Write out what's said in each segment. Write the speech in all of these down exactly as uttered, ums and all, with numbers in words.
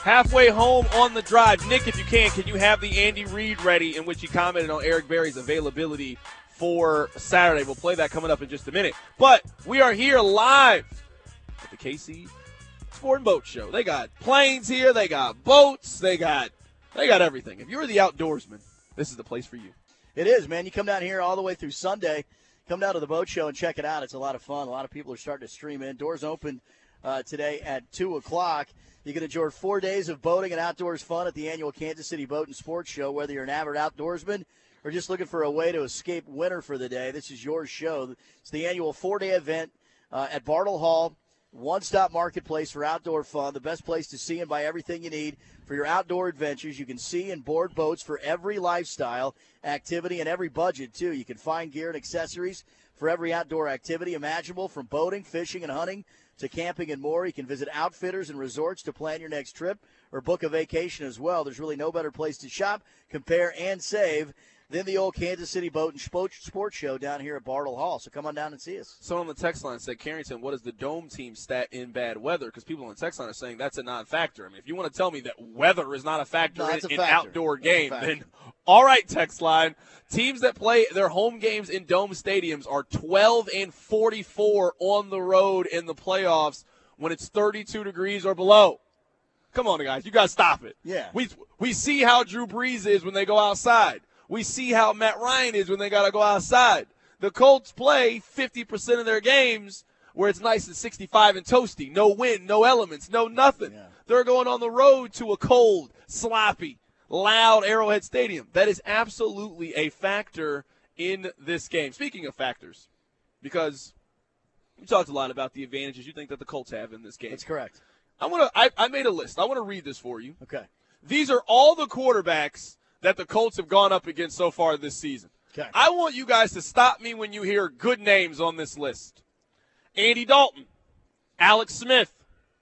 Halfway home on the drive. Nick, if you can, can you have the Andy Reid ready in which he commented on Eric Berry's availability for Saturday? We'll play that coming up in just a minute. But we are here live at the K C Sport and Boat Show. They got planes here. They got boats. They got they got everything. If you're the outdoorsman, this is the place for you. It is, man. You come down here all the way through Sunday. Come down to the boat show and check it out. It's a lot of fun. A lot of people are starting to stream in. Doors open uh, today at two o'clock. You can enjoy four days of boating and outdoors fun at the annual Kansas City Boat and Sports Show. Whether you're an avid outdoorsman or just looking for a way to escape winter for the day, this is your show. It's the annual four-day event uh, at Bartle Hall. One-stop marketplace for outdoor fun, the best place to see and buy everything you need for your outdoor adventures. You can see and board boats for every lifestyle, activity, and every budget, too. You can find gear and accessories for every outdoor activity imaginable, from boating, fishing, and hunting to camping and more. You can visit outfitters and resorts to plan your next trip or book a vacation as well. There's really no better place to shop, compare, and save than the old Kansas City Boat and Sports Show down here at Bartle Hall. So come on down and see us. Someone on the text line said, Carrington, what is the Dome team stat in bad weather? Because people on the text line are saying that's a non-factor. I mean, if you want to tell me that weather is not a factor no, in an outdoor game, then all right, text line. Teams that play their home games in Dome stadiums are twelve and forty-four on the road in the playoffs when it's thirty-two degrees or below. Come on, guys. You got to stop it. Yeah. We, we see how Drew Brees is when they go outside. We see how Matt Ryan is when they got to go outside. The Colts play fifty percent of their games where it's nice and sixty-five and toasty. No wind, no elements, no nothing. Yeah. They're going on the road to a cold, sloppy, loud Arrowhead Stadium. That is absolutely a factor in this game. Speaking of factors, because you talked a lot about the advantages you think that the Colts have in this game. That's correct. I want to. I, I made a list. I want to read this for you. Okay. These are all the quarterbacks that the Colts have gone up against so far this season. Okay. I want you guys to stop me when you hear good names on this list. Andy Dalton, Alex Smith,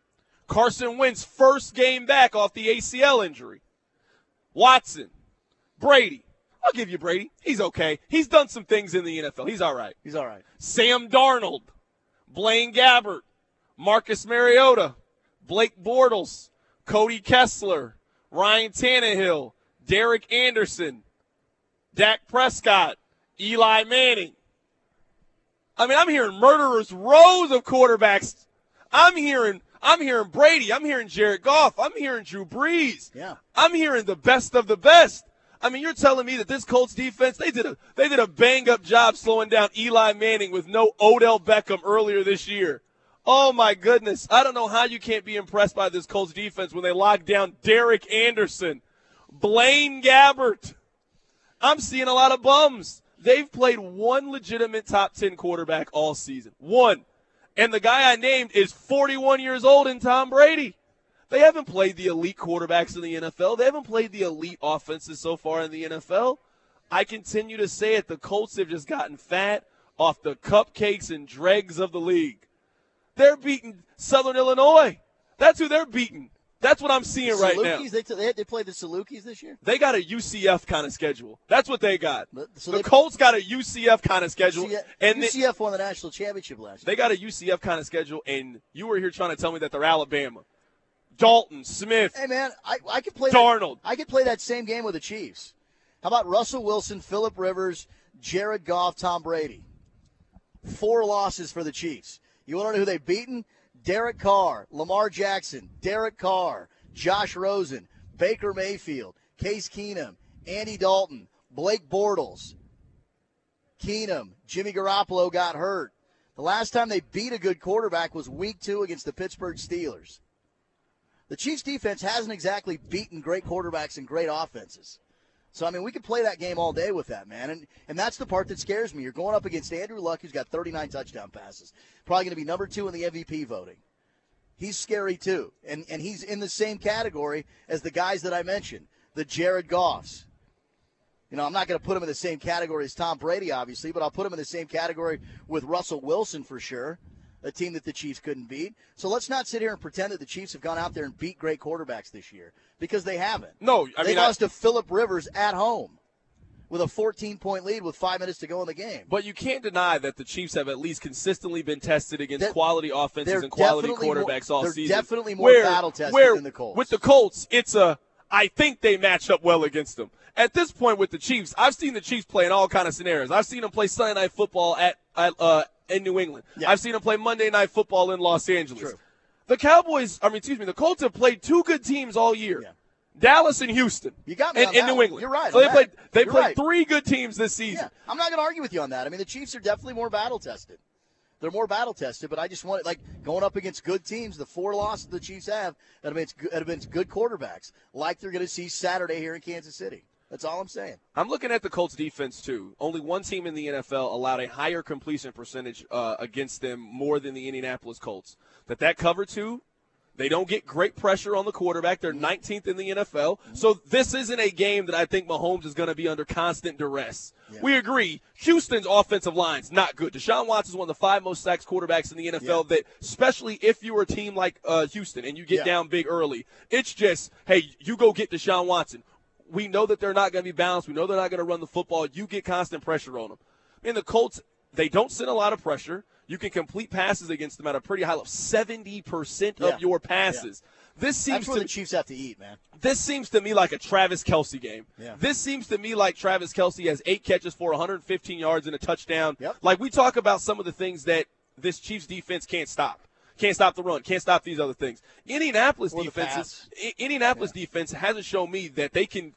Carson Wentz, first game back off the A C L injury, Watson, Brady. I'll give you Brady. He's okay. He's done some things in the N F L. He's all right. He's all right. Sam Darnold, Blaine Gabbert, Marcus Mariota, Blake Bortles, Cody Kessler, Ryan Tannehill, Derek Anderson, Dak Prescott, Eli Manning. I mean, I'm hearing murderers rows of quarterbacks. I'm hearing I'm hearing Brady. I'm hearing Jared Goff. I'm hearing Drew Brees. Yeah. I'm hearing the best of the best. I mean, you're telling me that this Colts defense, they did a they did a bang-up job slowing down Eli Manning with no Odell Beckham earlier this year. Oh, my goodness. I don't know how you can't be impressed by this Colts defense when they lock down Derek Anderson, Blaine Gabbert. I'm seeing a lot of bums. They've played one legitimate top ten quarterback all season. One. And the guy I named is forty-one years old in Tom Brady. They haven't played the elite quarterbacks in the N F L. They haven't played the elite offenses so far in the N F L. I continue to say it. The Colts have just gotten fat off the cupcakes and dregs of the league. They're beating Southern Illinois. That's who they're beating. That's what I'm seeing right now. They, t- they, they played the Salukis this year? They got a U C F kind of schedule. That's what they got. So the they, Colts got a U C F kind of schedule. U C F, and U C F they, won the national championship last year. They got a U C F kind of schedule, and you were here trying to tell me that they're Alabama. Dalton, Smith, Hey, man, I, I could play Darnold. That, I could play that same game with the Chiefs. How about Russell Wilson, Phillip Rivers, Jared Goff, Tom Brady? Four losses for the Chiefs. You want to know who they've beaten? Derek Carr, Lamar Jackson, Derek Carr, Josh Rosen, Baker Mayfield, Case Keenum, Andy Dalton, Blake Bortles, Keenum, Jimmy Garoppolo got hurt. The last time they beat a good quarterback was week two against the Pittsburgh Steelers. The Chiefs' defense hasn't exactly beaten great quarterbacks and great offenses. So, I mean, we could play that game all day with that, man. And and that's the part that scares me. You're going up against Andrew Luck, who's got thirty-nine touchdown passes. Probably going to be number two in the M V P voting. He's scary, too. And and he's in the same category as the guys that I mentioned, the Jared Goffs. You know, I'm not going to put him in the same category as Tom Brady, obviously, but I'll put him in the same category with Russell Wilson for sure, a team that the Chiefs couldn't beat. So let's not sit here and pretend that the Chiefs have gone out there and beat great quarterbacks this year, because they haven't. No, I they mean, lost I, to Phillip Rivers at home. with a fourteen-point lead with five minutes to go in the game. But you can't deny that the Chiefs have at least consistently been tested against That, quality offenses and quality quarterbacks more, all they're season. They're definitely more where, battle-tested where, than the Colts. With the Colts, it's a, I think they match up well against them. At this point with the Chiefs, I've seen the Chiefs play in all kind of scenarios. I've seen them play Sunday Night Football at, at uh, in New England. Yeah. I've seen them play Monday Night Football in Los Angeles. True. The Cowboys, I mean, excuse me, the Colts have played two good teams all year. Yeah. Dallas and Houston. You got me in, on in that New one. England. You're right. So they on played that. they You're played right. three good teams this season. Yeah. I'm not going to argue with you on that. I mean, the Chiefs are definitely more battle-tested. They're more battle-tested, but I just want it, like, going up against good teams, the four losses the Chiefs have, that have been, that have been good quarterbacks, like they're going to see Saturday here in Kansas City. That's all I'm saying. I'm looking at the Colts defense, too. Only one team in the N F L allowed a higher completion percentage uh, against them more than the Indianapolis Colts. That that cover two, they don't get great pressure on the quarterback. They're nineteenth in the N F L. So this isn't a game that I think Mahomes is going to be under constant duress. Yeah. We agree. Houston's offensive line's not good. Deshaun Watson is one of the five most sacked quarterbacks in the N F L, yeah. that, especially if you're a team like uh, Houston and you get yeah. down big early, it's just, hey, you go get Deshaun Watson. We know that they're not going to be balanced. We know they're not going to run the football. You get constant pressure on them. I mean, the Colts, they don't send a lot of pressure. You can complete passes against them at a pretty high level. seventy percent yeah. of your passes. Yeah. This seems That's what to, the Chiefs have to eat, man. This seems to me like a Travis Kelce game. Yeah. This seems to me like Travis Kelce has eight catches for one hundred fifteen yards and a touchdown. Yep. Like we talk about some of the things that this Chiefs defense can't stop. Can't stop the run. Can't stop these other things. Indianapolis or defense, Indianapolis yeah. defense hasn't shown me that they can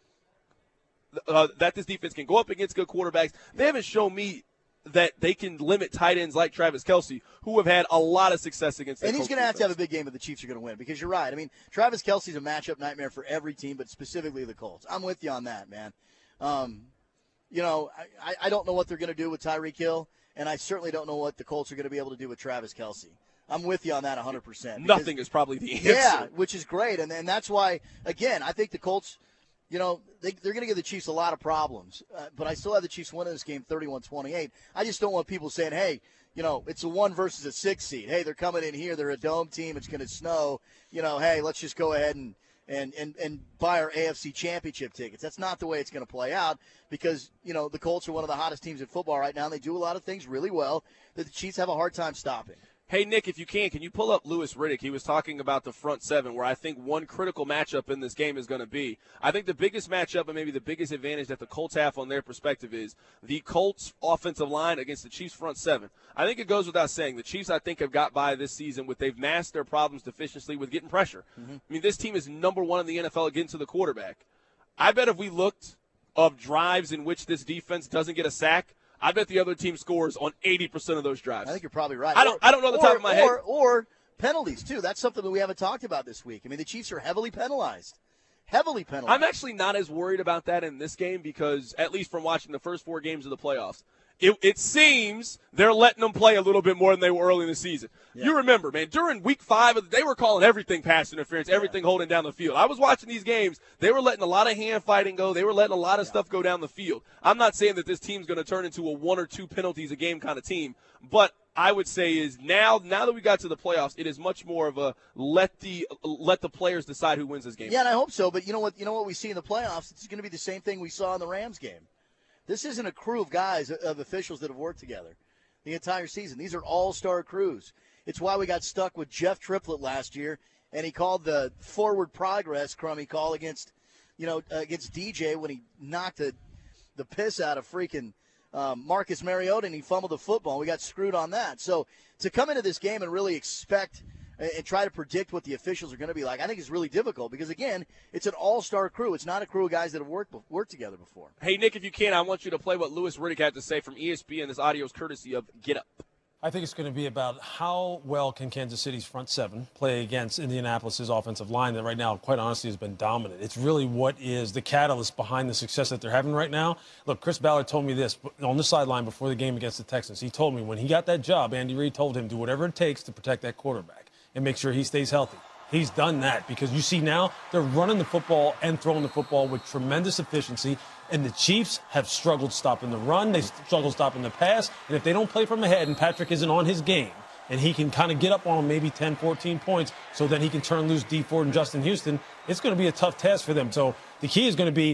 uh, that this defense can go up against good quarterbacks. They haven't shown me that they can limit tight ends like Travis Kelce, who have had a lot of success against. And he's going to have to have a big game if the Chiefs are going to win, because you're right. I mean, Travis Kelce's a matchup nightmare for every team, but specifically the Colts. I'm with you on that, man. Um, you know, I, I don't know what they're going to do with Tyreek Hill, and I certainly don't know what the Colts are going to be able to do with Travis Kelce. I'm with you on that one hundred percent. Because, Nothing is probably the answer. Yeah, which is great, and, and that's why, again, I think the Colts – you know, they, they're going to give the Chiefs a lot of problems. Uh, but I still have the Chiefs winning this game thirty-one twenty-eight. I just don't want people saying, hey, you know, it's a one versus a six seed. Hey, they're coming in here. They're a dome team. It's going to snow. You know, hey, let's just go ahead and, and, and, and buy our A F C championship tickets. That's not the way it's going to play out because, you know, the Colts are one of the hottest teams in football right now, and they do a lot of things really well that the Chiefs have a hard time stopping. Hey, Nick, if you can, can you pull up Louis Riddick? He was talking about the front seven, where I think one critical matchup in this game is going to be. I think the biggest matchup and maybe the biggest advantage that the Colts have on their perspective is the Colts' offensive line against the Chiefs' front seven. I think it goes without saying. The Chiefs, I think, have got by this season with they've masked their problems deficiently with getting pressure. Mm-hmm. I mean, this team is number one in the N F L getting to the quarterback. I bet if we looked of drives in which this defense doesn't get a sack, I bet the other team scores on eighty percent of those drives. I think you're probably right. I don't, or, I don't know the or, top of my or, head. Or, or penalties, too. That's something that we haven't talked about this week. I mean, the Chiefs are heavily penalized. Heavily penalized. I'm actually not as worried about that in this game because, at least from watching the first four games of the playoffs, it, it seems they're letting them play a little bit more than they were early in the season. Yeah. You remember, man, during week five, they were calling everything pass interference, everything yeah. holding down the field. I was watching these games. They were letting a lot of hand fighting go. They were letting a lot of yeah. stuff go down the field. I'm not saying that this team's going to turn into a one or two penalties a game kind of team, but I would say is now now that we got to the playoffs, it is much more of a let the let the players decide who wins this game. Yeah, and I hope so. But you know what? You know what we see in the playoffs? It's going to be the same thing we saw in the Rams game. This isn't a crew of guys, of officials that have worked together the entire season. These are all-star crews. It's why we got stuck with Jeff Triplett last year, and he called the forward progress crummy call against, you know, against D J when he knocked the, the piss out of freaking um, Marcus Mariota and he fumbled the football. We got screwed on that. So to come into this game and really expect and try to predict what the officials are going to be like, I think is really difficult because, again, it's an all-star crew. It's not a crew of guys that have worked worked together before. Hey, Nick, if you can, I want you to play what Louis Riddick had to say from E S P N. This audio is courtesy of Get Up. I think it's going to be about how well can Kansas City's front seven play against Indianapolis's offensive line that right now, quite honestly, has been dominant. It's really what is the catalyst behind the success that they're having right now. Look, Chris Ballard told me this on the sideline before the game against the Texans. He told me when he got that job, Andy Reid told him do whatever it takes to protect that quarterback and make sure he stays healthy. He's done that because you see now they're running the football and throwing the football with tremendous efficiency, and the Chiefs have struggled stopping the run. They struggled stopping the pass, and if they don't play from ahead and Patrick isn't on his game and he can kind of get up on them maybe ten, fourteen points so then he can turn loose Dee Ford and Justin Houston, it's going to be a tough task for them. So the key is going to be,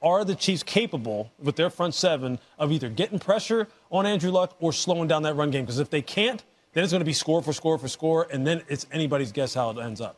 are the Chiefs capable, with their front seven, of either getting pressure on Andrew Luck or slowing down that run game? Because if they can't, then it's going to be score for score for score, and then it's anybody's guess how it ends up.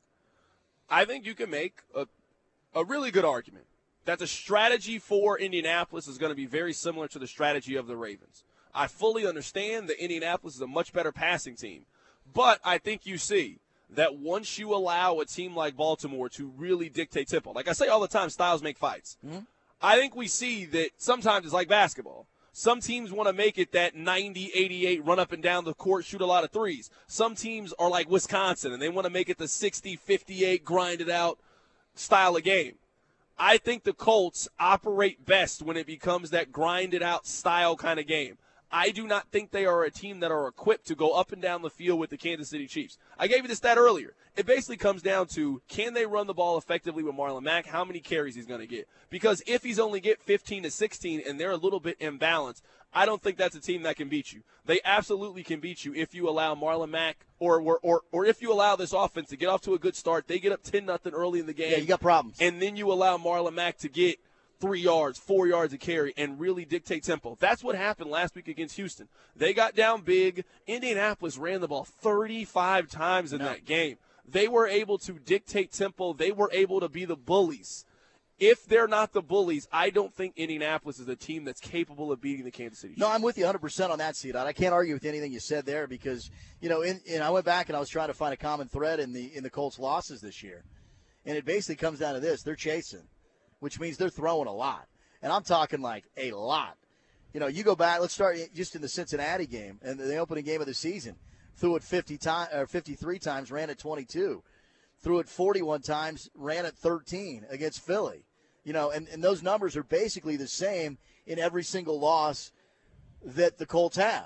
I think you can make a, a really good argument that the strategy for Indianapolis is going to be very similar to the strategy of the Ravens. I fully understand that Indianapolis is a much better passing team, but I think you see that once you allow a team like Baltimore to really dictate tempo, like I say all the time, styles make fights. Mm-hmm. I think we see that sometimes it's like basketball. Some teams want to make it that ninety eighty-eight run up and down the court, shoot a lot of threes. Some teams are like Wisconsin, and they want to make it the sixty fifty-eight grind it out style of game. I think the Colts operate best when it becomes that grind it out style kind of game. I do not think they are a team that are equipped to go up and down the field with the Kansas City Chiefs. I gave you the stat earlier. It basically comes down to, can they run the ball effectively with Marlon Mack? How many carries he's going to get? Because if he's only get fifteen to sixteen and they're a little bit imbalanced, I don't think that's a team that can beat you. They absolutely can beat you if you allow Marlon Mack or or or, or if you allow this offense to get off to a good start. They get up ten nothing early in the game. Yeah, you got problems. And then you allow Marlon Mack to get three yards, four yards of carry, and really dictate tempo. That's what happened last week against Houston. They got down big. Indianapolis ran the ball thirty-five times in no. that game. They were able to dictate tempo. They were able to be the bullies. If they're not the bullies, I don't think Indianapolis is a team that's capable of beating the Kansas City Chiefs. No, I'm with you one hundred percent on that, C-Dot. I can't argue with anything you said there because, you know, in, and I went back and I was trying to find a common thread in the in the Colts' losses this year. And it basically comes down to this. They're chasing, which means they're throwing a lot. And I'm talking like a lot. You know, you go back, let's start just in the Cincinnati game and the opening game of the season. Threw it fifty times, or fifty-three times, ran it twenty-two. Threw it forty-one times, ran it thirteen against Philly. You know, and, and those numbers are basically the same in every single loss that the Colts have.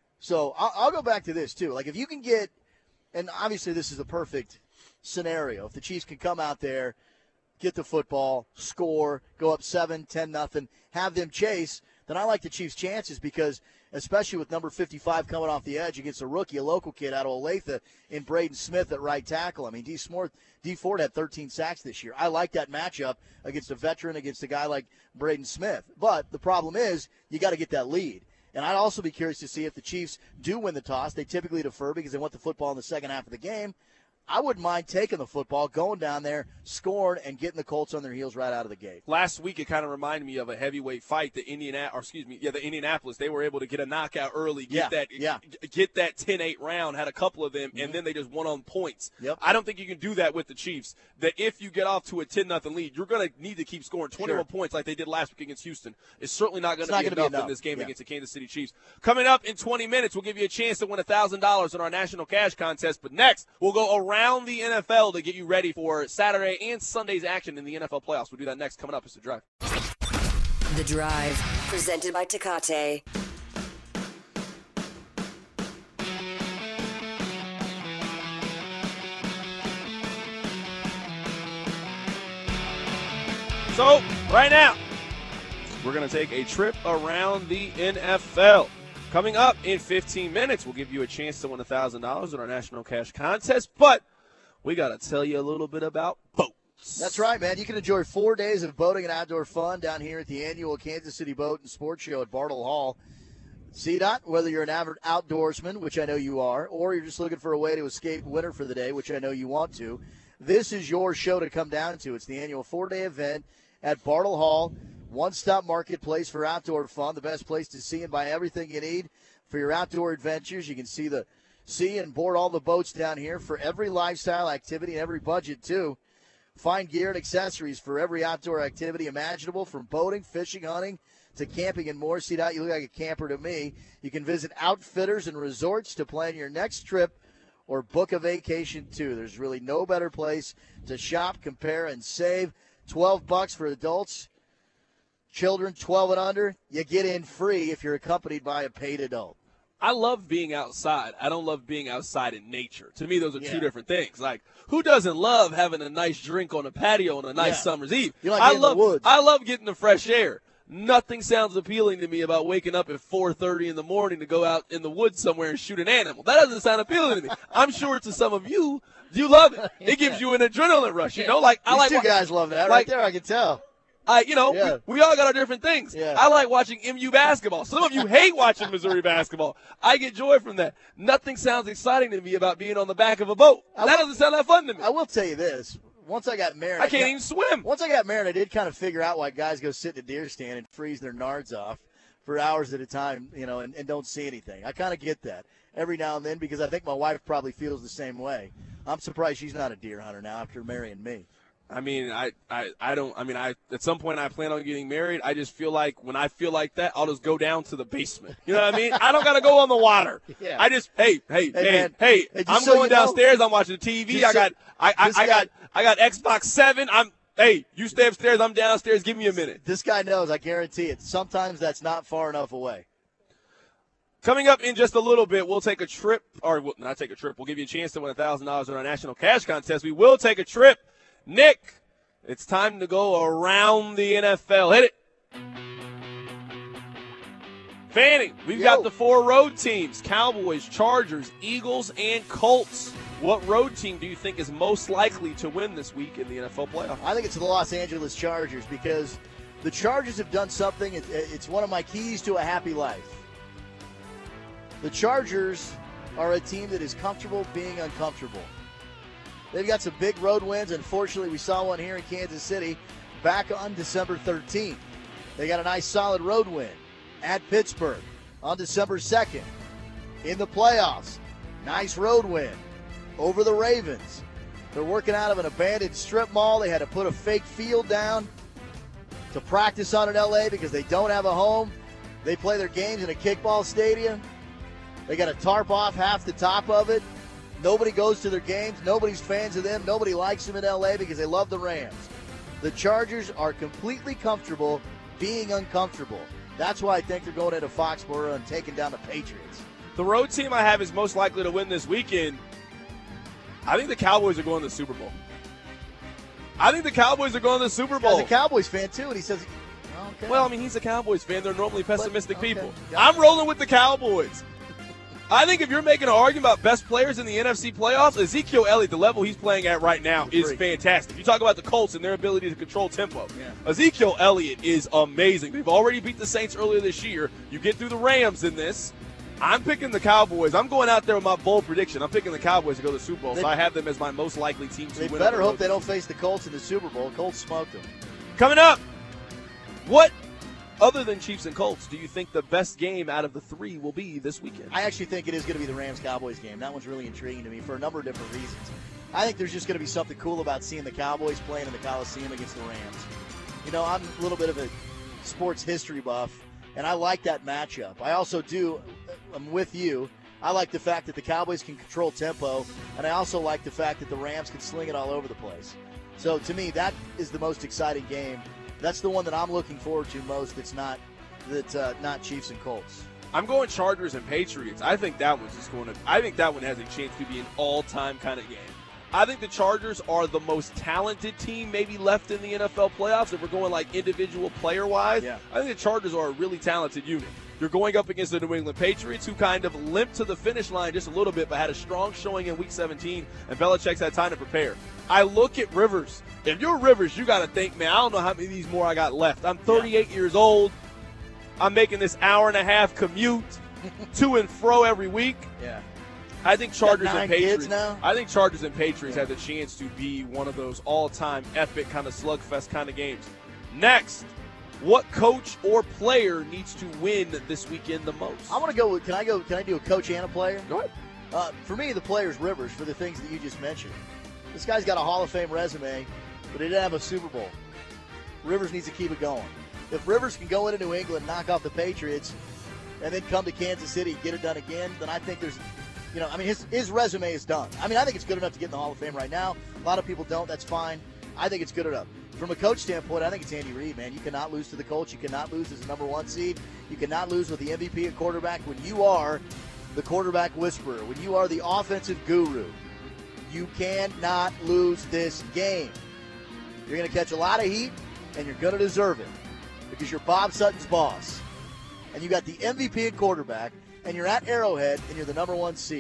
So I'll, I'll go back to this, too. Like, if you can get, and obviously this is a perfect scenario. If the Chiefs can come out there, get the football, score, go up seven, ten nothing, have them chase, then I like the Chiefs' chances because, especially with number fifty-five coming off the edge against a rookie, a local kid out of Olathe in Braden Smith at right tackle. I mean, D. Ford, D. Ford had thirteen sacks this year. I like that matchup against a veteran, against a guy like Braden Smith. But the problem is you got to get that lead. And I'd also be curious to see if the Chiefs do win the toss. They typically defer because they want the football in the second half of the game. I wouldn't mind taking the football, going down there, scoring, and getting the Colts on their heels right out of the gate. Last week, it kind of reminded me of a heavyweight fight. The Indiana, or excuse me, yeah, the Indianapolis. They were able to get a knockout early, get yeah, that, yeah. get that ten eight round. Had a couple of them, mm-hmm. and then they just won on points. Yep. I don't think you can do that with the Chiefs. That if you get off to a ten nothing lead, you're going to need to keep scoring twenty-one sure. points like they did last week against Houston. It's certainly not going to be, be enough in this game yeah. against the Kansas City Chiefs. Coming up in twenty minutes, we'll give you a chance to win one thousand dollars in our national cash contest. But next, we'll go around the N F L to get you ready for Saturday and Sunday's action in the N F L playoffs. We'll do that next. Coming up is The Drive. The Drive, presented by Tecate. So, right now, we're going to take a trip around the N F L. Coming up in fifteen minutes, we'll give you a chance to win one thousand dollars in our national cash contest, but we got to tell you a little bit about boats. That's right, man. You can enjoy four days of boating and outdoor fun down here at the annual Kansas City Boat and Sports Show at Bartle Hall. C-Dot, whether you're an avid outdoorsman, which I know you are, or you're just looking for a way to escape winter for the day, which I know you want to, this is your show to come down to. It's the annual four-day event at Bartle Hall, one-stop marketplace for outdoor fun, the best place to see and buy everything you need for your outdoor adventures. You can see the see and board all the boats down here for every lifestyle activity and every budget, too. Find gear and accessories for every outdoor activity imaginable, from boating, fishing, hunting, to camping and more. See that? You look like a camper to me. You can visit outfitters and resorts to plan your next trip or book a vacation, too. There's really no better place to shop, compare, and save. twelve bucks for adults. Children twelve and under, you get in free if you're accompanied by a paid adult. I love being outside. I don't love being outside in nature. To me, those are yeah. two different things. Like, who doesn't love having a nice drink on a patio on a nice yeah. summer's eve? You like I getting love, in the woods. I love getting the fresh air. Nothing sounds appealing to me about waking up at four thirty in the morning to go out in the woods somewhere and shoot an animal. That doesn't sound appealing to me. I'm sure to some of you, you love it. It gives you an adrenaline rush. You know, like I These like two guys love that like, right there. I can tell. I, you know, Yeah. we, we all got our different things. Yeah. I like watching M U basketball. Some of you hate watching Missouri basketball. I get joy from that. Nothing sounds exciting to me about being on the back of a boat. I That will- doesn't sound that fun to me. I will tell you this. Once I got married, I can't got- even swim. Once I got married, I did kind of figure out why guys go sit in a deer stand and freeze their nards off for hours at a time, you know, and, and don't see anything. I kind of get that every now and then because I think my wife probably feels the same way. I'm surprised she's not a deer hunter now after marrying me. I mean, I, I, I don't, I mean, I, at some point I plan on getting married. I just feel like when I feel like that, I'll just go down to the basement. You know what I mean? I don't got to go on the water. Yeah. I just, hey, hey, Hey, hey, man. hey, Hey, just I'm so going you know- downstairs. I'm watching the T V. Just I so- got, I, I, this I guy- got, I got Xbox seven. I'm, hey, you stay upstairs. I'm downstairs. Give me a minute. This guy knows, I guarantee it. Sometimes that's not far enough away. Coming up in just a little bit, we'll take a trip, or we'll not take a trip. We'll give you a chance to win one thousand dollars in our national cash contest. We will take a trip. Nick, it's time to go around the N F L. Hit it. Fanning, we've Yo. got the four road teams: Cowboys, Chargers, Eagles, and Colts. What road team do you think is most likely to win this week in the N F L playoffs? I think it's the Los Angeles Chargers because the Chargers have done something. it- It's one of my keys to a happy life. The Chargers are a team that is comfortable being uncomfortable. They've got some big road wins. Unfortunately, we saw one here in Kansas City back on December thirteenth. They got a nice solid road win at Pittsburgh on December second. In the playoffs, nice road win over the Ravens. They're working out of an abandoned strip mall. They had to put a fake field down to practice on in L A because they don't have a home. They play their games in a kickball stadium. They got a tarp off half the top of it. Nobody goes to their games. Nobody's fans of them. Nobody likes them in L A because they love the Rams. The Chargers are completely comfortable being uncomfortable. That's why I think they're going into Foxborough and taking down the Patriots. The road team I have is most likely to win this weekend. I think the Cowboys are going to the Super Bowl. I think the Cowboys are going to the Super As Bowl. a Cowboys fan, too, and he says, okay. Well, I mean, he's a Cowboys fan. They're normally pessimistic okay. people. Yeah. I'm rolling with the Cowboys. I think if you're making an argument about best players in the N F C playoffs, Ezekiel Elliott, the level he's playing at right now, is Freak. fantastic. You talk about the Colts and their ability to control tempo. Yeah. Ezekiel Elliott is amazing. They've already beat the Saints earlier this year. You get through the Rams in this. I'm picking the Cowboys. I'm going out there with my bold prediction. I'm picking the Cowboys to go to the Super Bowl, They- so I have them as my most likely team to They win. better on the hope road they don't this face the Colts in the Super Bowl. Colts smoked them. Coming up, what other than Chiefs and Colts do you think the best game out of the three will be this weekend? I actually think it is going to be the Rams-Cowboys game. That one's really intriguing to me for a number of different reasons. I think there's just going to be something cool about seeing the Cowboys playing in the Coliseum against the Rams. You know, I'm a little bit of a sports history buff, and I like that matchup. I also do, I'm with you, I like the fact that the Cowboys can control tempo, and I also like the fact that the Rams can sling it all over the place. So to me, that is the most exciting game. That's the one that I'm looking forward to most. That's not that's uh, not Chiefs and Colts. I'm going Chargers and Patriots. I think that one's just going to. I think that one has a chance to be an all-time kind of game. I think the Chargers are the most talented team maybe left in the N F L playoffs. If we're going like individual player-wise, Yeah. I think the Chargers are a really talented unit. You're going up against the New England Patriots, who kind of limped to the finish line just a little bit, but had a strong showing in Week seventeen, and Belichick's had time to prepare. I look at Rivers. If you're Rivers, you got to think, man, I don't know how many of these more I got left. I'm thirty-eight yeah. years old. I'm making this hour and a half commute to and fro every week. Yeah. I think Chargers Got nine and Patriots. kids now? I think Chargers and Patriots Yeah. have the chance to be one of those all-time epic kind of slugfest kind of games. Next, what coach or player needs to win this weekend the most? I want to go with, can I go, can I do a coach and a player? Go ahead. Uh, for me, the player's Rivers for the things that you just mentioned. This guy's got a Hall of Fame resume, but he didn't have a Super Bowl. Rivers needs to keep it going. If Rivers can go into New England, knock off the Patriots, and then come to Kansas City, get it done again, then I think there's, you know, I mean, his, his resume is done. I mean, I think it's good enough to get in the Hall of Fame right now. A lot of people don't. That's fine. I think it's good enough. From a coach standpoint, I think it's Andy Reid, man. You cannot lose to the Colts. You cannot lose as the number one seed. You cannot lose with the M V P at quarterback when you are the quarterback whisperer, when you are the offensive guru. You cannot lose this game. You're going to catch a lot of heat, and you're going to deserve it because you're Bob Sutton's boss. And you got the M V P at quarterback, and you're at Arrowhead, and you're the number one seed.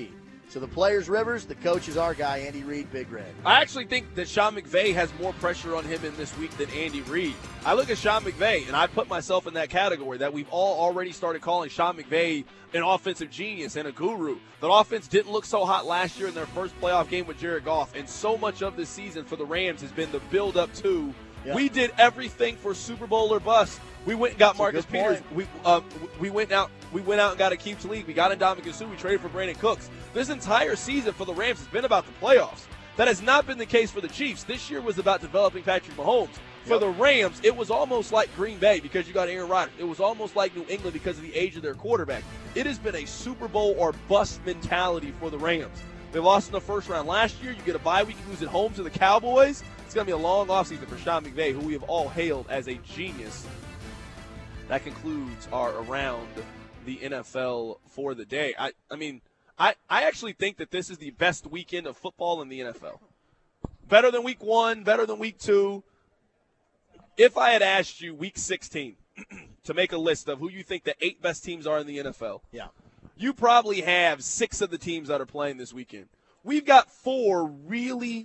So the player's Rivers, the coach is our guy, Andy Reid, Big Red. I actually think that Sean McVay has more pressure on him in this week than Andy Reid. I look at Sean McVay, and I put myself in that category that we've all already started calling Sean McVay an offensive genius and a guru. The offense didn't look so hot last year in their first playoff game with Jared Goff, and so much of this season for the Rams has been the build-up to yeah. we did everything for Super Bowl or bust. We went and got That's Marcus Peters. We uh, we went out we went out and got Aqib Talib. We got Ndamukong Suh. We traded for Brandon Cooks. This entire season for the Rams has been about the playoffs. That has not been the case for the Chiefs. This year was about developing Patrick Mahomes. For yep. the Rams, it was almost like Green Bay because you got Aaron Rodgers. It was almost like New England because of the age of their quarterback. It has been a Super Bowl or bust mentality for the Rams. They lost in the first round last year. You get a bye week, you lose at home to the Cowboys. It's going to be a long offseason for Sean McVay, who we have all hailed as a genius. That concludes our Around the N F L for the day. I, I mean, I, I actually think that this is the best weekend of football in the N F L. Better than week one, better than week two. If I had asked you week sixteen to make a list of who you think the eight best teams are in the N F L, yeah, you probably have six of the teams that are playing this weekend. We've got four really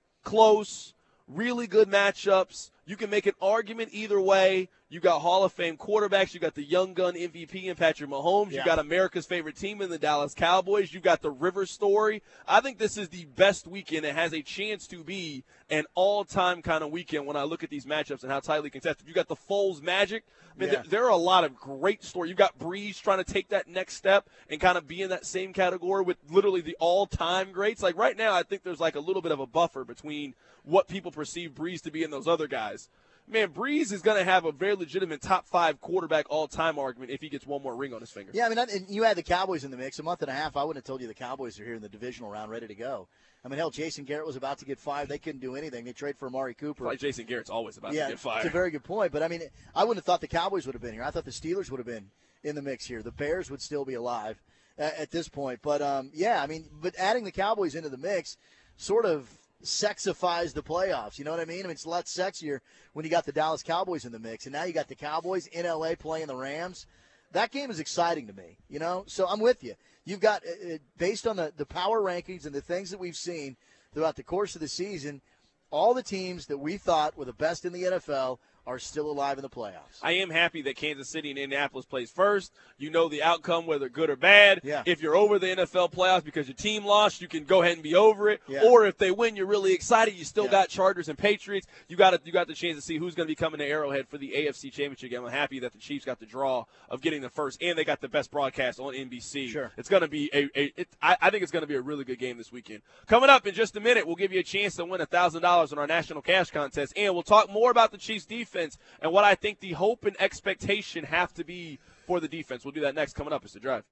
close, really good matchups. You can make an argument either way. You got Hall of Fame quarterbacks. You got the young gun M V P in Patrick Mahomes. Yeah. You got America's favorite team in the Dallas Cowboys. You got the Rivers story. I think this is the best weekend. It has a chance to be an all-time kind of weekend when I look at these matchups and how tightly contested. You got the Foles Magic. I mean, yeah. there, there are a lot of great stories. You got Breeze trying to take that next step and kind of be in that same category with literally the all-time greats. Like right now, I think there's like a little bit of a buffer between what people perceive Breeze to be and those other guys. Man, Breeze is going to have a very legitimate top five quarterback all-time argument if he gets one more ring on his finger. Yeah, I mean, and you had the Cowboys in the mix. A month and a half, I wouldn't have told you the Cowboys are here in the divisional round ready to go. I mean, hell, Jason Garrett was about to get fired. They couldn't do anything. They trade for Amari Cooper. Like Jason Garrett's always about yeah, to get fired. It's a very good point. But, I mean, I wouldn't have thought the Cowboys would have been here. I thought the Steelers would have been in the mix here. The Bears would still be alive at, at this point. But, um, yeah, I mean, but adding the Cowboys into the mix sort of sexifies the playoffs. You know what I mean? I mean, it's a lot sexier when you got the Dallas Cowboys in the mix. And now you got the Cowboys in L A playing the Rams. That game is exciting to me, you know? So I'm with you. You've got, uh, based on the, the power rankings and the things that we've seen throughout the course of the season, all the teams that we thought were the best in the N F L are still alive in the playoffs. I am happy that Kansas City and Indianapolis plays first. You know the outcome, whether good or bad. Yeah. If you're over the N F L playoffs because your team lost, you can go ahead and be over it. Yeah. Or if they win, you're really excited. You still yeah. got Chargers and Patriots. You got a, you got the chance to see who's going to be coming to Arrowhead for the A F C Championship game. I'm happy that the Chiefs got the draw of getting the first, and they got the best broadcast on N B C. Sure. It's going to be a, a it, I, I think it's going to be a really good game this weekend. Coming up in just a minute, we'll give you a chance to win one thousand dollars on our national cash contest, and we'll talk more about the Chiefs defense and what I I think the hope and expectation have to be for the defense. We'll do that next. Coming up is The Drive.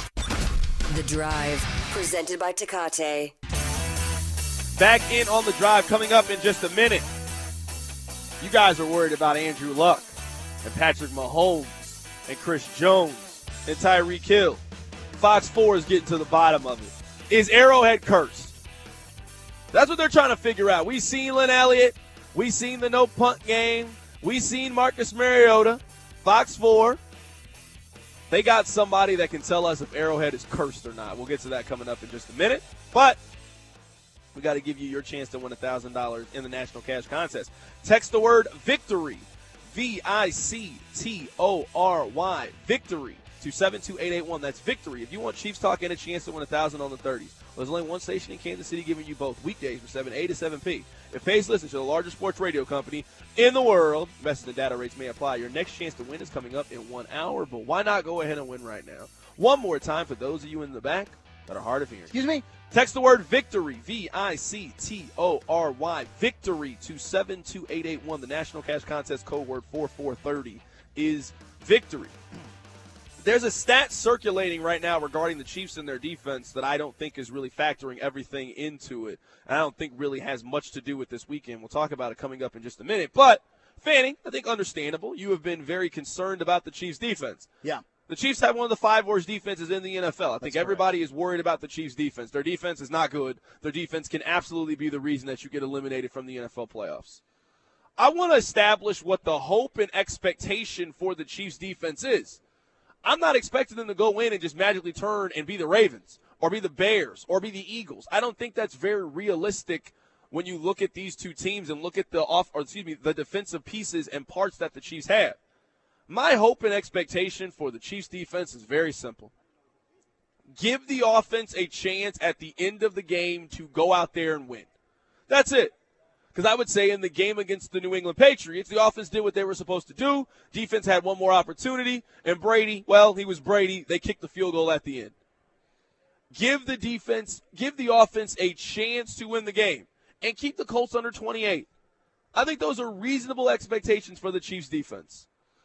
The Drive, presented by Tecate. Back in on The Drive, coming up in just a minute. You guys are worried about Andrew Luck and Patrick Mahomes and Chris Jones and Tyreek Hill. Fox four is getting to the bottom of it. Is Arrowhead cursed? That's what they're trying to figure out. We've seen Lynn Elliott. We've seen the no-punt game. We seen Marcus Mariota, Fox four. They got somebody that can tell us if Arrowhead is cursed or not. We'll get to that coming up in just a minute. But we got to give you your chance to win one thousand dollars in the National Cash Contest. Text the word VICTORY, V I C T O R Y, VICTORY, to seven two eight eight one. That's VICTORY. If you want Chiefs Talk and a chance to win one thousand dollars on the thirties. Well, there's only one station in Kansas City giving you both weekdays from seven A to seven P. It pays to listen to the largest sports radio company in the world. Message and data rates may apply. Your next chance to win is coming up in one hour, but why not go ahead and win right now? One more time for those of you in the back that are hard of hearing. Excuse me? Text the word VICTORY, V I C T O R Y, VICTORY, to seven two eight eight one. The National Cash Contest code word four four thirty is VICTORY. There's a stat circulating right now regarding the Chiefs and their defense that I don't think is really factoring everything into it. I don't think really has much to do with this weekend. We'll talk about it coming up in just a minute. But, Fanning, I think understandable. You have been very concerned about the Chiefs' defense. Yeah. The Chiefs have one of the five worst defenses in the N F L. I think That's everybody correct. is worried about the Chiefs' defense. Their defense is not good. Their defense can absolutely be the reason that you get eliminated from the N F L playoffs. I want to establish what the hope and expectation for the Chiefs' defense is. I'm not expecting them to go in and just magically turn and be the Ravens or be the Bears or be the Eagles. I don't think that's very realistic when you look at these two teams and look at the off or excuse me, the defensive pieces and parts that the Chiefs have. My hope and expectation for the Chiefs defense is very simple. Give the offense a chance at the end of the game to go out there and win. That's it. Because I would say in the game against the New England Patriots, the offense did what they were supposed to do. Defense had one more opportunity, and Brady, well, he was Brady. They kicked the field goal at the end. Give the defense, give the offense a chance to win the game, and keep the Colts under twenty-eight. I think those are reasonable expectations for the Chiefs defense.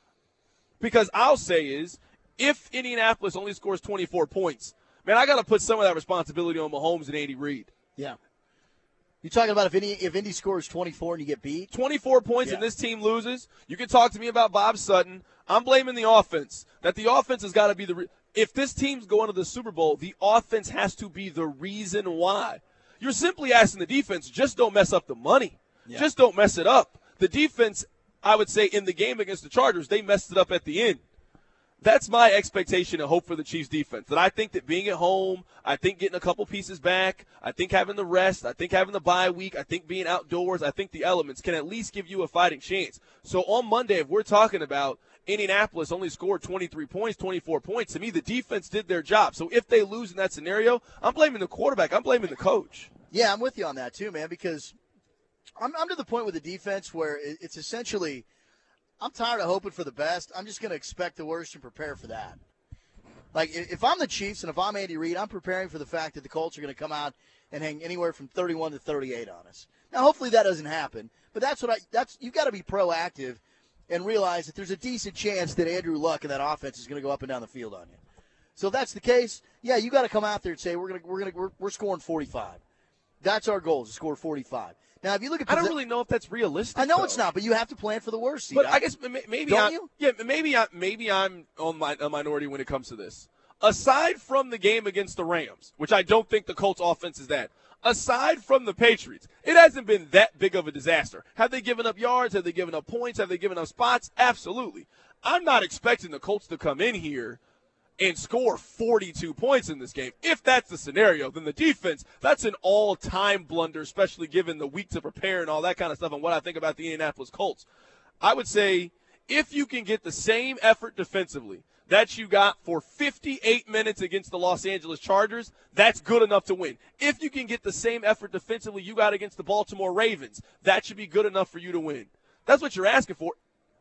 Because I'll say is, if Indianapolis only scores twenty-four points, man, I got to put some of that responsibility on Mahomes and Andy Reid. Yeah. You're talking about if Indy, if Indy scores twenty-four and you get beat? twenty-four points yeah. and this team loses. You can talk to me about Bob Sutton. I'm blaming the offense. That the offense has got to be the re- – if this team's going to the Super Bowl, the offense has to be the reason why. You're simply asking the defense, just don't mess up the money. Yeah. Just don't mess it up. The defense, I would say, in the game against the Chargers, they messed it up at the end. That's my expectation and hope for the Chiefs defense. That I think that being at home, I think getting a couple pieces back, I think having the rest, I think having the bye week, I think being outdoors, I think the elements can at least give you a fighting chance. So on Monday, if we're talking about Indianapolis only scored twenty-three points, twenty-four points, to me the defense did their job. So if they lose in that scenario, I'm blaming the quarterback. I'm blaming the coach. Yeah, I'm with you on that too, man, because I'm, I'm to the point with the defense where it's essentially – I'm tired of hoping for the best. I'm just going to expect the worst and prepare for that. Like, if I'm the Chiefs and if I'm Andy Reid, I'm preparing for the fact that the Colts are going to come out and hang anywhere from thirty-one to thirty-eight on us. Now, hopefully that doesn't happen, but that's what I – that's you've got to be proactive and realize that there's a decent chance that Andrew Luck and that offense is going to go up and down the field on you. So if that's the case, yeah, you got to come out there and say we're going to we're going to we're, we're scoring forty-five. That's our goal, is to score forty-five. Now, if you look at, I don't really know if that's realistic. I know though. It's not, but you have to plan for the worst. But I guess maybe don't I'm, you? Yeah, maybe I maybe I'm on my a minority when it comes to this. Aside from the game against the Rams, which I don't think the Colts offense is that. Aside from the Patriots, it hasn't been that big of a disaster. Have they given up yards? Have they given up points? Have they given up spots? Absolutely. I'm not expecting the Colts to come in here and score forty-two points in this game. If that's the scenario, then the defense, that's an all-time blunder, especially given the week to prepare and all that kind of stuff and what I think about the Indianapolis Colts. I would say if you can get the same effort defensively that you got for fifty-eight minutes against the Los Angeles Chargers, that's good enough to win. If you can get the same effort defensively you got against the Baltimore Ravens, that should be good enough for you to win. That's what you're asking for.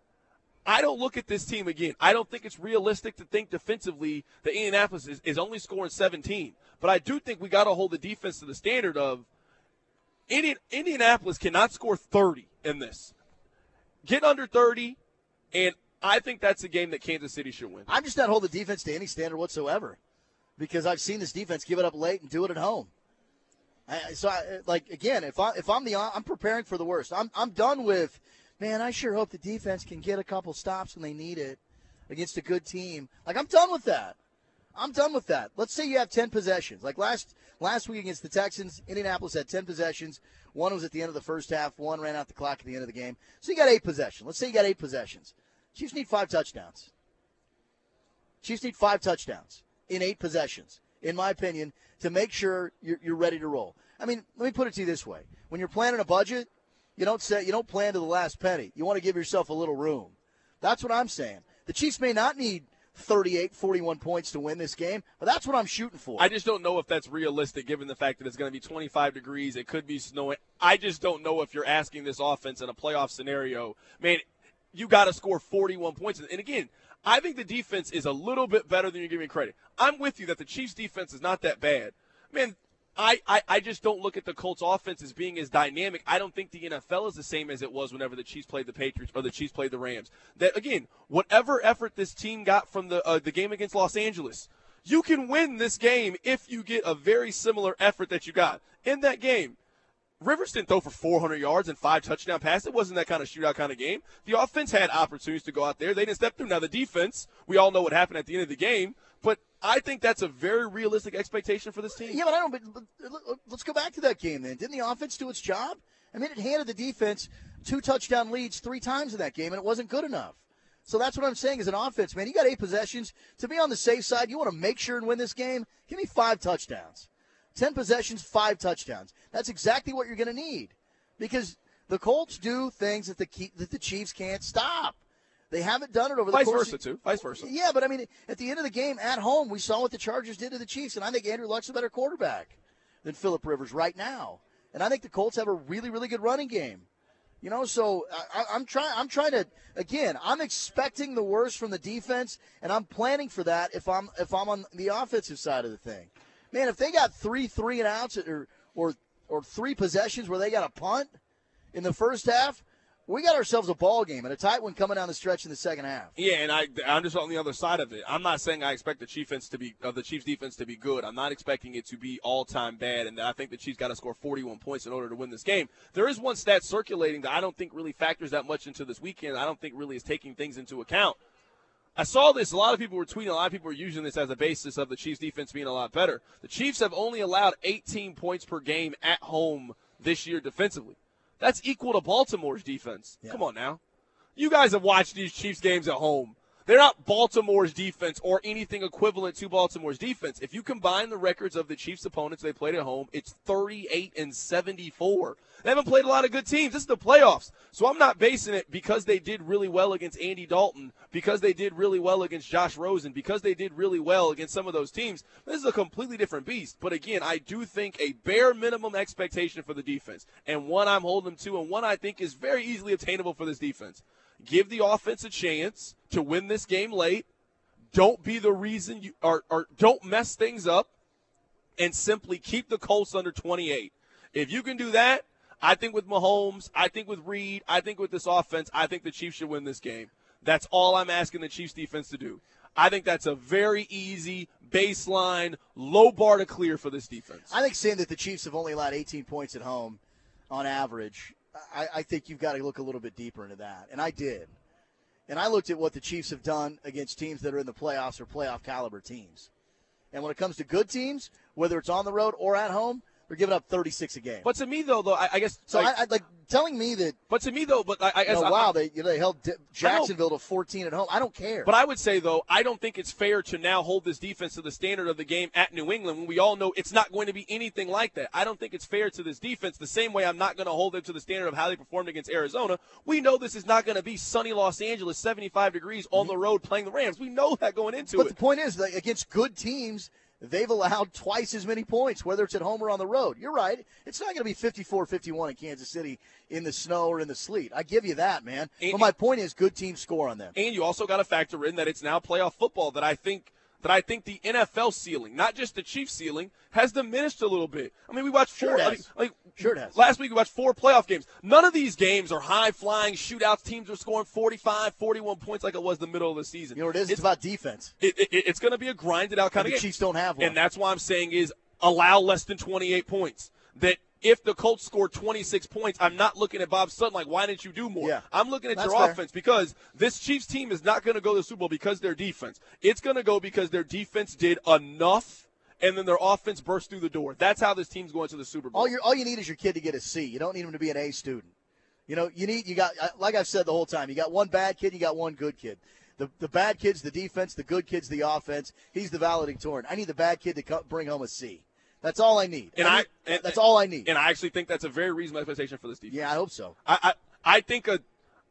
I don't look at this team again. I don't think it's realistic to think defensively that Indianapolis is, is only scoring seventeen. But I do think we got to hold the defense to the standard of Indian, Indianapolis cannot score thirty in this. Get under thirty, and I think that's a game that Kansas City should win. I'm just not holding the defense to any standard whatsoever because I've seen this defense give it up late and do it at home. I, so, I, like, again, if, I, if I'm the – I'm preparing for the worst. I'm I'm done with – man, I sure hope the defense can get a couple stops when they need it against a good team. Like, I'm done with that. I'm done with that. Let's say you have ten possessions. Like last last week against the Texans, Indianapolis had ten possessions. One was at the end of the first half. One ran out the clock at the end of the game. So you got eight possessions. Let's say you got eight possessions. Chiefs need five touchdowns. Chiefs need five touchdowns in eight possessions, in my opinion, to make sure you're, you're ready to roll. I mean, let me put it to you this way. When you're planning a budget, You don't say you don't plan to the last penny. You want to give yourself a little room. That's what I'm saying. The Chiefs may not need thirty-eight, forty-one points to win this game, but that's what I'm shooting for. I just don't know if that's realistic given the fact that it's going to be twenty-five degrees. It could be snowing. I just don't know if you're asking this offense in a playoff scenario. Man, you got to score forty-one points. And again, I think the defense is a little bit better than you're giving credit. I'm with you that the Chiefs defense is not that bad. Man, I, I, I just don't look at the Colts offense as being as dynamic. I don't think the N F L is the same as it was whenever the Chiefs played the Patriots or the Chiefs played the Rams. That, again, whatever effort this team got from the uh, the game against Los Angeles, you can win this game if you get a very similar effort that you got. In that game, Rivers didn't throw for four hundred yards and five touchdown passes. It wasn't that kind of shootout kind of game. The offense had opportunities to go out there. They didn't step through. Now, the defense, we all know what happened at the end of the game, but I think that's a very realistic expectation for this team. Yeah, but I don't. But, but let's go back to that game then. Didn't the offense do its job? I mean, it handed the defense two touchdown leads three times in that game, and it wasn't good enough. So that's what I'm saying as an offense, man. You got eight possessions. To be on the safe side, you want to make sure and win this game, give me five touchdowns. Ten possessions, five touchdowns. That's exactly what you're going to need because the Colts do things that the that the Chiefs can't stop. They haven't done it over the Vice course versa, of, too. Vice versa. Yeah, but, I mean, at the end of the game, at home, we saw what the Chargers did to the Chiefs, and I think Andrew Luck's a better quarterback than Phillip Rivers right now. And I think the Colts have a really, really good running game. You know, so I, I'm trying. I'm trying to again. I'm expecting the worst from the defense, and I'm planning for that if I'm if I'm on the offensive side of the thing. Man, if they got three three and outs or or or three possessions where they got a punt in the first half, we got ourselves a ball game and a tight one coming down the stretch in the second half. Yeah, and I, I'm just on the other side of it. I'm not saying I expect the Chiefs defense to be uh, the Chiefs defense to be good. I'm not expecting it to be all time bad, and I think the Chiefs got to score forty-one points in order to win this game. There is one stat circulating that I don't think really factors that much into this weekend. I don't think really is taking things into account. I saw this. A lot of people were tweeting. A lot of people were using this as a basis of the Chiefs defense being a lot better. The Chiefs have only allowed eighteen points per game at home this year defensively. That's equal to Baltimore's defense. Yeah. Come on now. You guys have watched these Chiefs games at home. They're not Baltimore's defense or anything equivalent to Baltimore's defense. If you combine the records of the Chiefs' opponents they played at home, it's thirty-eight and seventy-four. They haven't played a lot of good teams. This is the playoffs. So I'm not basing it because they did really well against Andy Dalton, because they did really well against Josh Rosen, because they did really well against some of those teams. This is a completely different beast. But, again, I do think a bare minimum expectation for the defense, and one I'm holding them to, and one I think is very easily obtainable for this defense. Give the offense a chance to win this game late. Don't be the reason you or, or don't mess things up, and simply keep the Colts under twenty-eight. If you can do that, I think with Mahomes, I think with Reed, I think with this offense, I think the Chiefs should win this game. That's all I'm asking the Chiefs defense to do. I think that's a very easy baseline, low bar to clear for this defense. I think saying that the Chiefs have only allowed eighteen points at home on average, I, I think you've got to look a little bit deeper into that. And I did. And I looked at what the Chiefs have done against teams that are in the playoffs or playoff caliber teams. And when it comes to good teams, whether it's on the road or at home, they're giving up thirty-six a game. But to me, though, though I, I guess so. Like, I, I like telling me that. But to me, though, but I, I guess you know, I, wow, I, they you know, they held Jacksonville to fourteen at home. I don't care. But I would say, though, I don't think it's fair to now hold this defense to the standard of the game at New England when we all know it's not going to be anything like that. I don't think it's fair to this defense the same way I'm not going to hold them to the standard of how they performed against Arizona. We know this is not going to be sunny Los Angeles, seventy-five degrees on the road playing the Rams. We know that going into but it. But the point is, that against good teams, they've allowed twice as many points, whether it's at home or on the road. You're right. It's not going to be fifty-four fifty-one in Kansas City in the snow or in the sleet. I give you that, man. And, but my point is good teams score on them. And you also got to factor in that it's now playoff football that I think that I think the N F L ceiling, not just the Chiefs ceiling, has diminished a little bit. I mean, we watched four. Sure it I has. mean, like, sure it has. Last week we watched four playoff games. None of these games are high-flying shootouts. Teams are scoring forty-five, forty-one points like it was the middle of the season. You know what it is? It's, it's about defense. It, it, it's going to be a grinded-out kind and of the game. Chiefs don't have one. And that's why I'm saying is allow less than twenty-eight points. That if the Colts score twenty-six points, I'm not looking at Bob Sutton like, why didn't you do more? Yeah, I'm looking at that's your fair. offense because this Chiefs team is not going to go to the Super Bowl because their defense. It's going to go because their defense did enough, and then their offense burst through the door. That's how this team's going to the Super Bowl. All, all you need is your kid to get a C. You don't need him to be an A student. You know, you need you got like I've said the whole time. You got one bad kid, you got one good kid. The the bad kid's the defense, the good kid's the offense. He's the valedictorian. I need the bad kid to co- bring home a C. That's all I need. And I, I, need, and, that's all I need. And I actually think that's a very reasonable expectation for this defense. Yeah, I hope so. I I, I think a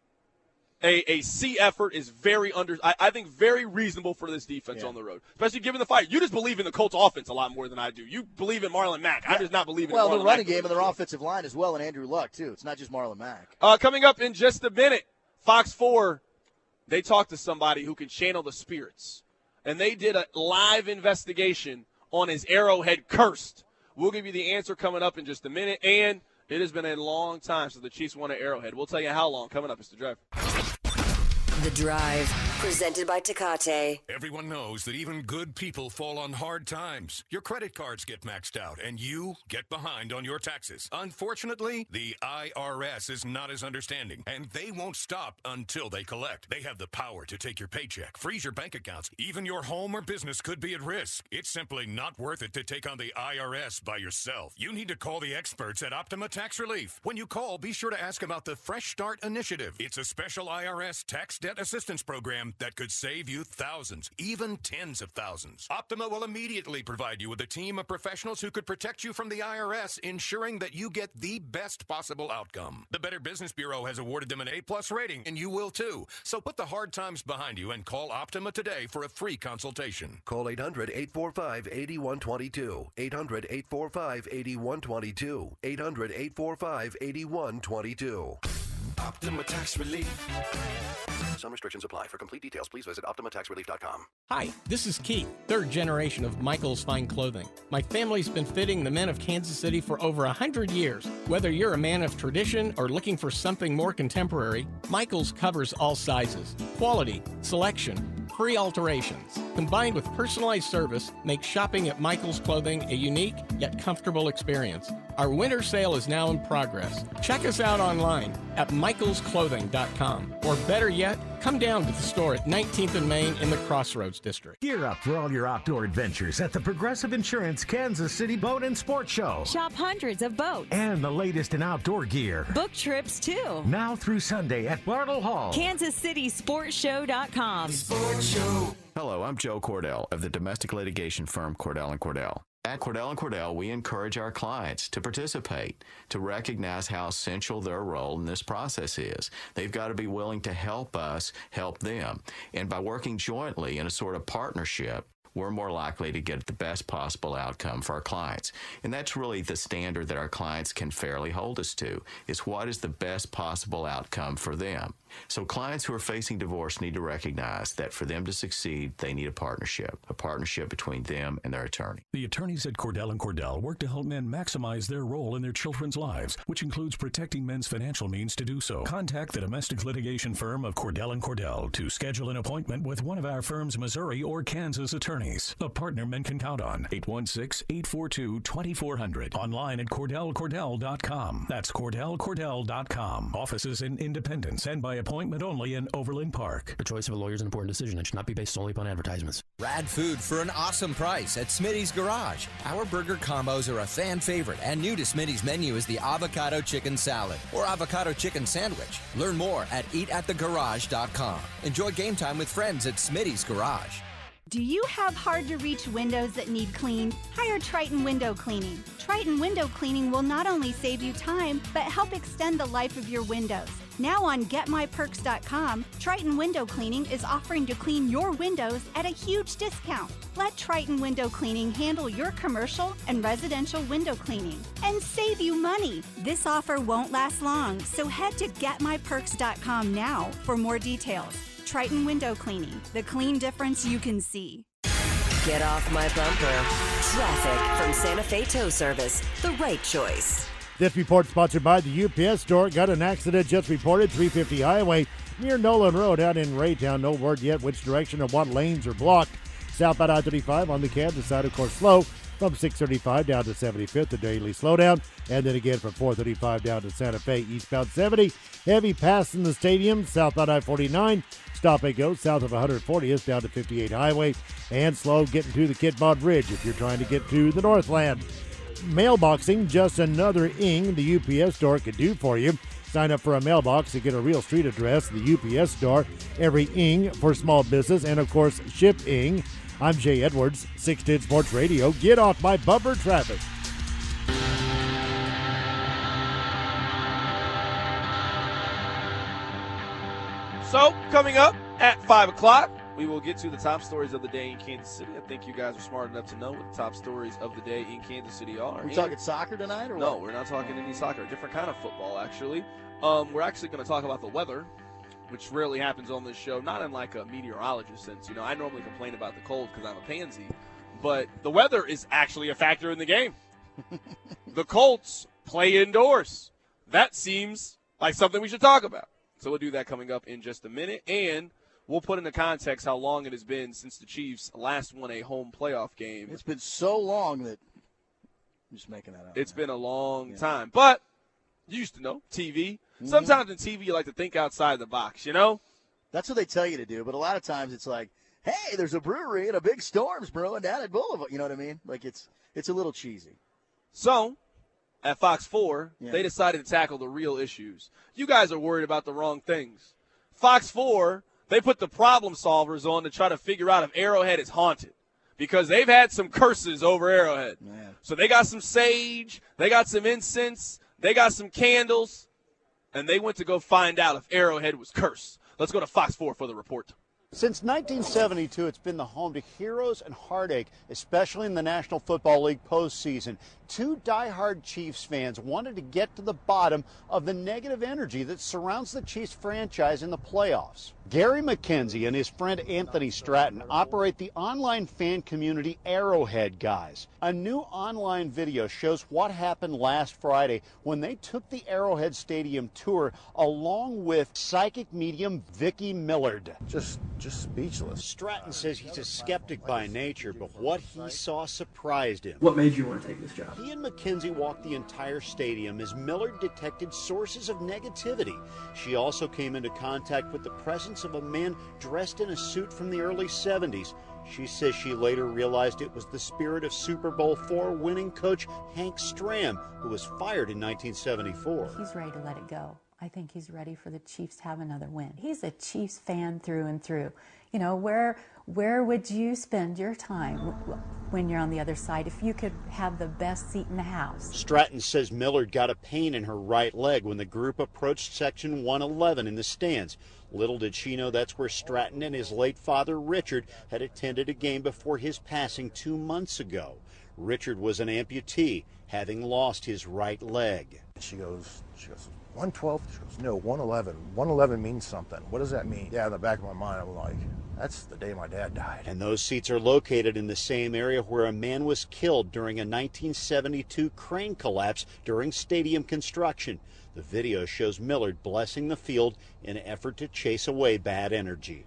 A, a C effort is very under. I, I think very reasonable for this defense yeah. on the road, especially given the fight. You just believe in the Colts offense a lot more than I do. You believe in Marlon Mack. I'm just not believing. Well, in Marlon the running Mack game and their offensive line as well, and Andrew Luck too. It's not just Marlon Mack. Uh, coming up in just a minute, Fox four, they talked to somebody who can channel the spirits, and they did a live investigation on his Arrowhead cursed. We'll give you the answer coming up in just a minute, and it has been a long time since the Chiefs won at Arrowhead. We'll tell you how long coming up. It's The Drive. The Drive, presented by Tecate. Everyone knows that even good people fall on hard times. Your credit cards get maxed out, and you get behind on your taxes. Unfortunately, the I R S is not as understanding, and they won't stop until they collect. They have the power to take your paycheck, freeze your bank accounts. Even your home or business could be at risk. It's simply not worth it to take on the I R S by yourself. You need to call the experts at Optima Tax Relief. When you call, be sure to ask about the Fresh Start Initiative. It's a special I R S tax debt assistance program that could save you thousands, even tens of thousands. Optima will immediately provide you with a team of professionals who could protect you from the I R S, ensuring that you get the best possible outcome. The Better Business Bureau has awarded them an A plus rating, and you will too. So put the hard times behind you and call Optima today for a free consultation. Call eight hundred, eight four five, eight one two two. eight hundred, eight four five, eight one two two. eight hundred, eight four five, eight one two two. Optima Tax Relief. Some restrictions apply. For complete details, please visit optima tax relief dot com. Hi, this is Keith, third generation of Michael's Fine Clothing. My family's been fitting the men of Kansas City for over one hundred years. Whether you're a man of tradition or looking for something more contemporary, Michael's covers all sizes, quality, selection, free alterations. Combined with personalized service, makes shopping at Michael's Clothing a unique yet comfortable experience. Our winter sale is now in progress. Check us out online at michaels clothing dot com, or better yet, come down to the store at nineteenth and Main in the Crossroads District. Gear up for all your outdoor adventures at the Progressive Insurance Kansas City Boat and Sports Show. Shop hundreds of boats. And the latest in outdoor gear. Book trips, too. Now through Sunday at Bartle Hall. kansas city sports show dot com. Sports Show. Hello, I'm Joe Cordell of the domestic litigation firm Cordell and Cordell. At Cordell and Cordell, we encourage our clients to participate, to recognize how essential their role in this process is. They've got to be willing to help us help them. And by working jointly in a sort of partnership, we're more likely to get the best possible outcome for our clients. And that's really the standard that our clients can fairly hold us to, is what is the best possible outcome for them. So clients who are facing divorce need to recognize that for them to succeed, they need a partnership, a partnership between them and their attorney. The attorneys at Cordell and Cordell work to help men maximize their role in their children's lives, which includes protecting men's financial means to do so. Contact the domestic litigation firm of Cordell and Cordell to schedule an appointment with one of our firm's Missouri or Kansas attorneys, a partner men can count on. eight one six, eight four two, two four zero zero. Online at cordell cordell dot com. That's cordell cordell dot com. Offices in Independence and by appointment only in Overland Park. The choice of a lawyer is an important decision and should not be based solely upon advertisements. Rad food for an awesome price at Smitty's Garage. Our burger combos are a fan favorite, and new to Smitty's menu is the avocado chicken salad or avocado chicken sandwich. Learn more at eat at the garage dot com. Enjoy game time with friends at Smitty's Garage. Do you have hard-to-reach windows that need cleaned? Hire Triton Window Cleaning. Triton Window Cleaning will not only save you time, but help extend the life of your windows. Now on get my perks dot com, Triton Window Cleaning is offering to clean your windows at a huge discount. Let Triton Window Cleaning handle your commercial and residential window cleaning and save you money. This offer won't last long, so head to get my perks dot com now for more details. Triton Window Cleaning, the clean difference you can see. Get off my bumper. Traffic from Santa Fe Tow Service, the right choice. This report sponsored by the U P S store. Got an accident just reported, three fifty Highway near Nolan Road out in Raytown. No word yet which direction or what lanes are blocked. Southbound I thirty-five on the Kansas side, of course, slow from six thirty-five down to seventy-fifth, the daily slowdown. And then again from four thirty-five down to Santa Fe, eastbound seventy. Heavy pass in the stadium, southbound I forty-nine. Stop and go south of one fortieth down to fifty-eight Highway. And slow getting to the Kidmont Bridge if you're trying to get to the Northland. Mailboxing, just another ing the U P S store could do for you. Sign up for a mailbox to get a real street address. The U P S store, every ing for small business, and of course, ship ing. I'm Jay Edwards, six ten Sports Radio. Get off my bumper, traffic. So, coming up at five o'clock, we will get to the top stories of the day in Kansas City. I think you guys are smart enough to know what the top stories of the day in Kansas City are. Are we talking soccer tonight? or No, what? we're not talking any soccer. A different kind of football, actually. Um, we're actually going to talk about the weather, which rarely happens on this show, not in like a meteorologist sense. You know, I normally complain about the cold because I'm a pansy, but the weather is actually a factor in the game. The Colts play indoors. That seems like something we should talk about. So we'll do that coming up in just a minute. And we'll put into context how long it has been since the Chiefs last won a home playoff game. It's been so long that I'm just making that up. It's man. been a long Yeah. time. But you used to know, T V. Mm-hmm. Sometimes in T V you like to think outside the box, you know? That's what they tell you to do, but a lot of times it's like, hey, there's a brewery and a big storm's brewing down at Boulevard. You know what I mean? Like it's it's a little cheesy. So, at Fox four, Yeah. they decided to tackle the real issues. You guys are worried about the wrong things. Fox four, they put the problem solvers on to try to figure out if Arrowhead is haunted because they've had some curses over Arrowhead. Man. So they got some sage, they got some incense, they got some candles, and they went to go find out if Arrowhead was cursed. Let's go to Fox four for the report. Since nineteen seventy-two, it's been the home to heroes and heartache, especially in the National Football League postseason. Two diehard Chiefs fans wanted to get to the bottom of the negative energy that surrounds the Chiefs franchise in the playoffs. Gary McKenzie and his friend Anthony Stratton operate the online fan community Arrowhead Guys. A new online video shows what happened last Friday when they took the Arrowhead Stadium tour along with psychic medium Vicki Millard. Just just speechless. Stratton says he's a skeptic by nature, but what he saw surprised him. What made you want to take this job? He and McKenzie walked the entire stadium as Millard detected sources of negativity. She also came into contact with the presence of a man dressed in a suit from the early seventies. She says she later realized it was the spirit of Super Bowl four winning coach Hank Stram, who was fired in nineteen seventy-four. He's ready to let it go. I think he's ready for the Chiefs to have another win. He's a Chiefs fan through and through. You know, where where would you spend your time when you're on the other side if you could have the best seat in the house? Stratton says Millard got a pain in her right leg when the group approached section one eleven in the stands. Little did she know that's where Stratton and his late father Richard had attended a game before his passing two months ago. Richard was an amputee, having lost his right leg. She goes, she goes, one twelve? She goes, no, one eleven. one eleven means something. What does that mean? Yeah, in the back of my mind, I'm like, that's the day my dad died. And those seats are located in the same area where a man was killed during a nineteen seventy-two crane collapse during stadium construction. The video shows Millard blessing the field in an effort to chase away bad energy.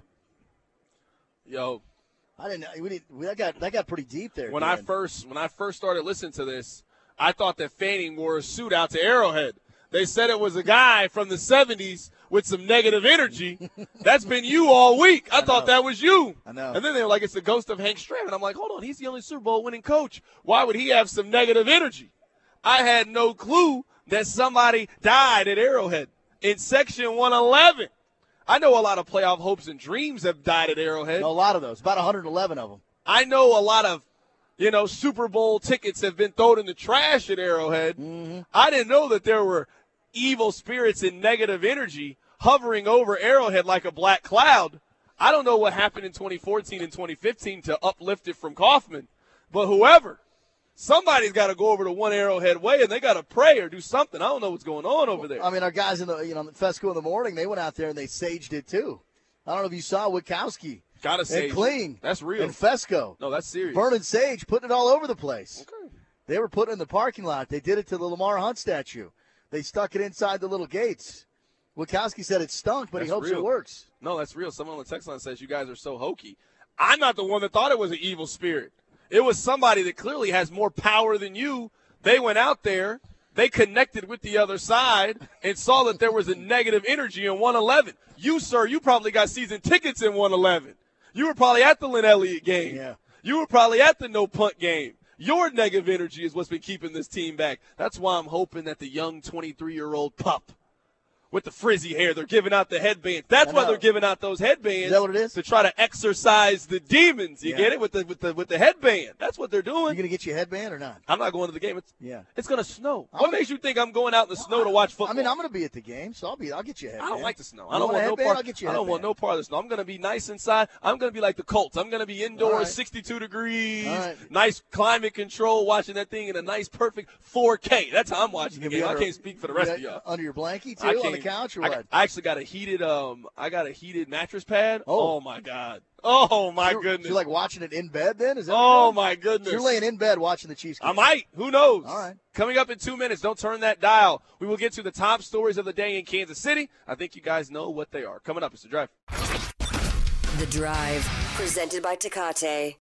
Yo, I didn't. We didn't. We, that got that got pretty deep there. when Dan. I first when I first started listening to this, I thought that Fanning wore a suit out to Arrowhead. They said it was a guy from the seventies with some negative energy. That's been you all week. I, I thought that was you. I know. And then they were like, it's the ghost of Hank Stram. And I'm like, hold on, he's the only Super Bowl winning coach. Why would he have some negative energy? I had no clue that somebody died at Arrowhead in section one eleven. I know a lot of playoff hopes and dreams have died at Arrowhead. No, a lot of those, about one hundred eleven of them. I know a lot of, you know, Super Bowl tickets have been thrown in the trash at Arrowhead. Mm-hmm. I didn't know that there were evil spirits and negative energy hovering over Arrowhead like a black cloud. I don't know what happened in twenty fourteen and twenty fifteen to uplift it from Kaufman, but whoever, somebody's got to go over to One Arrowhead Way and they got to pray or do something. I don't know what's going on over there. I mean, our guys in the you know the Fesco in the morning, they went out there and they saged it too. I don't know if you saw Witkowski. Got to sage and Kling. That's real. And Fesco. No, that's serious. Burning sage, putting it all over the place. Okay. They were putting it in the parking lot. They did it to the Lamar Hunt statue. They stuck it inside the little gates. Witkowski said it stunk, but That's he hopes real. it works. No, that's real. Someone on the text line says you guys are so hokey. I'm not the one that thought it was an evil spirit. It was somebody that clearly has more power than you. They went out there, they connected with the other side, and saw that there was a negative energy in one eleven. You, sir, you probably got season tickets in one eleven. You were probably at the Lynn Elliott game. Yeah. You were probably at the no punt game. Your negative energy is what's been keeping this team back. That's why I'm hoping that the young twenty-three-year-old pup with the frizzy hair, they're giving out the headbands. That's why they're giving out those headbands. Is that what it is? To try to exorcise the demons. You Yeah. get it? With the with the with the headband. That's what they're doing. You gonna get your headband or not? I'm not going to the game. It's Yeah. it's gonna snow. What makes you think I'm going out in the snow to watch football? I mean, I'm gonna be at the game, so I'll be. I'll get you a I headband. don't like the snow. You I don't want a no headband? part. I'll get you a I don't want headband. no part of the snow. I'm going to be nice inside. I'm going to be like the Colts. I'm going to be indoors, All right. sixty-two degrees, All right. nice climate control, watching that thing in a nice, perfect four K. That's how I'm watching You the gonna be game. I under- can't speak for the rest you of y'all. Under your blankie I too, on the can't- couch, or I, what? I actually got a heated. Um, I got a heated mattress pad. Oh. Oh, my god. Oh my you're, goodness. You're like watching it in bed, then? Is that? Oh what you're my doing? goodness. So you're laying in bed watching the Chiefs game. I might. Who knows? All right. Coming up in two minutes. Don't turn that dial. We will get to the top stories of the day in Kansas City. I think you guys know what they are. Coming up, it's The Drive. The Drive, presented by Tecate.